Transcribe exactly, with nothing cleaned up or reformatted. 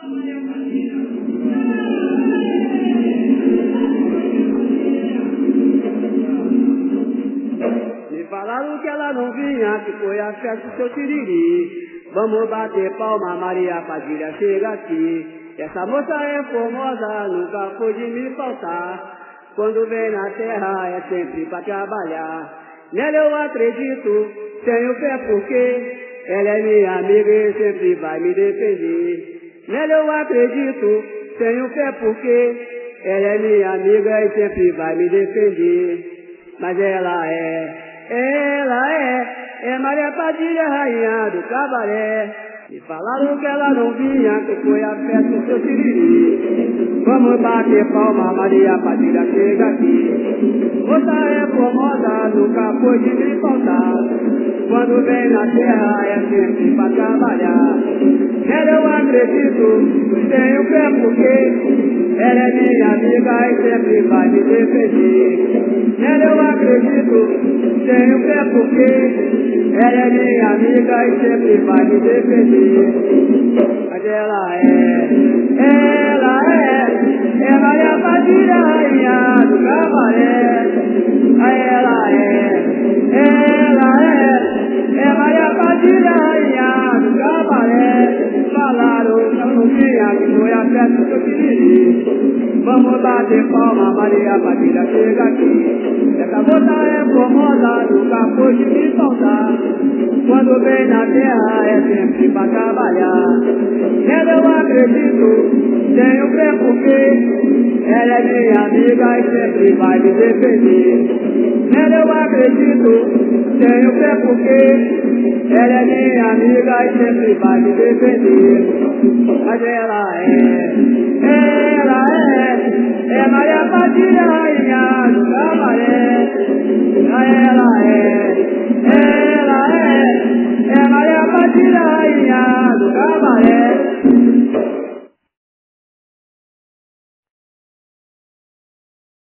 Me falaram que ela não vinha, que foi a festa do seu tiriri. Vamos bater palma, Maria Padilha chega aqui. Essa moça é formosa, nunca pôde me faltar. Quando vem na terra é sempre pra trabalhar. Nela eu acredito, tenho fé porque ela é minha amiga e sempre vai me defender. Nela eu acredito, tenho fé porque ela é minha amiga e sempre vai me defender. Mas ela é, ela é, é Maria Padilha, rainha do cabaré. Me falaram que ela não vinha, que foi a festa do seu tiriri. Vamos bater palma, Maria Padilha chega aqui. Moça é formosa, nunca pôde me faltar. Quando vem na terra é sempre pra trabalhar. Nela eu acredito, tenho fé porque ela é minha amiga e sempre vai me defender. Nela eu acredito, tenho fé porque ela é minha amiga e sempre vai me defender. Mas ela é, ela é, é Maria Padilha, rainha do cabaré. Ela é, ela é, é Maria Padilha, rainha do cabaré. Falaram que eu não vinha, que foi a festa do seu tiriri. Vamos bater palma, Maria Padilha chega aqui. Essa moça é formosa, nunca pôde me faltar. Quando vem na terra é sempre pra trabalhar. Nela eu acredito, tenho fé porque ela é minha amiga e sempre vai me defender. Nela eu acredito, tenho fé porque ela é minha amiga e sempre vai me defender. Mas ela é, ela é, é Maria Padilha, rainha do cabaré. Ela é,